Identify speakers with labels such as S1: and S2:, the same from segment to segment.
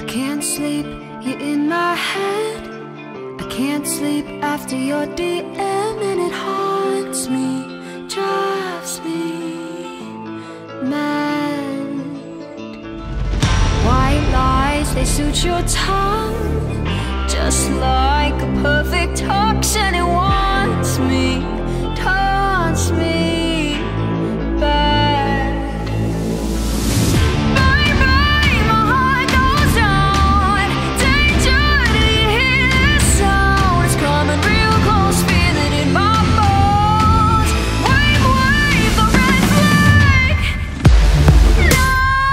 S1: can't sleep, you're in my head. I can't sleep after your DM, and it haunts me, drives me mad. White lies, they suit your tongue, just like a perfect toxin. It wants me, taunts me back. Bang, bang, my heart goes on. Danger, do you hear this sound? It's coming real close, feel it in my bones. Wave, wave, the red flag. No.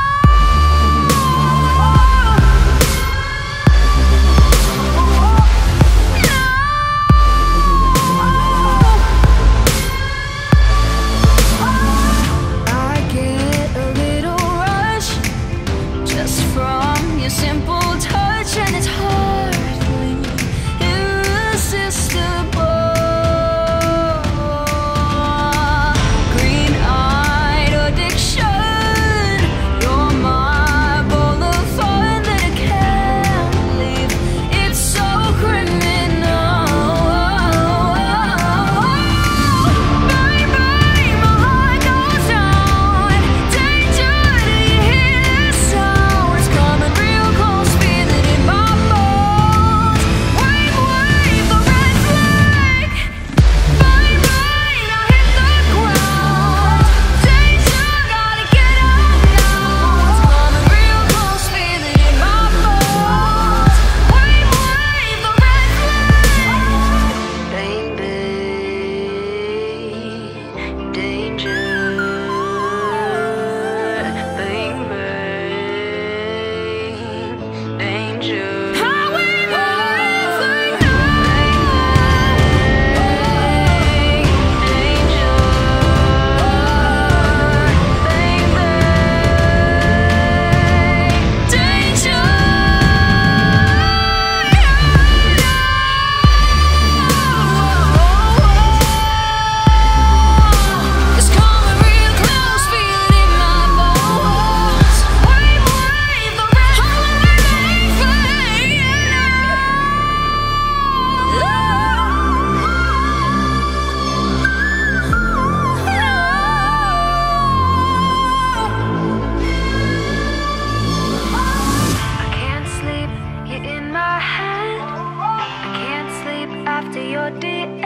S1: From your simple touch, and it's hardly irresistible. Green-eyed addiction, you're my bowl of fun that I can't leave. It's so criminal. Bang, bang, my heart goes on. Danger, do you hear this sound? Coming real close, feel it in my bones. Wave, wave, the red flag. Bang, bang, I hit the ground. Danger, gotta get up now. It's coming real close, feel it in my bones. Wave, wave, the red flag. Bang, bang, danger. Bang, bang, danger. Highway moving danger. Bang, bang, danger. It's coming real close, feel it in my bones. Wave, wave, the red I can't sleep, you're in my head. I can't sleep after your DM.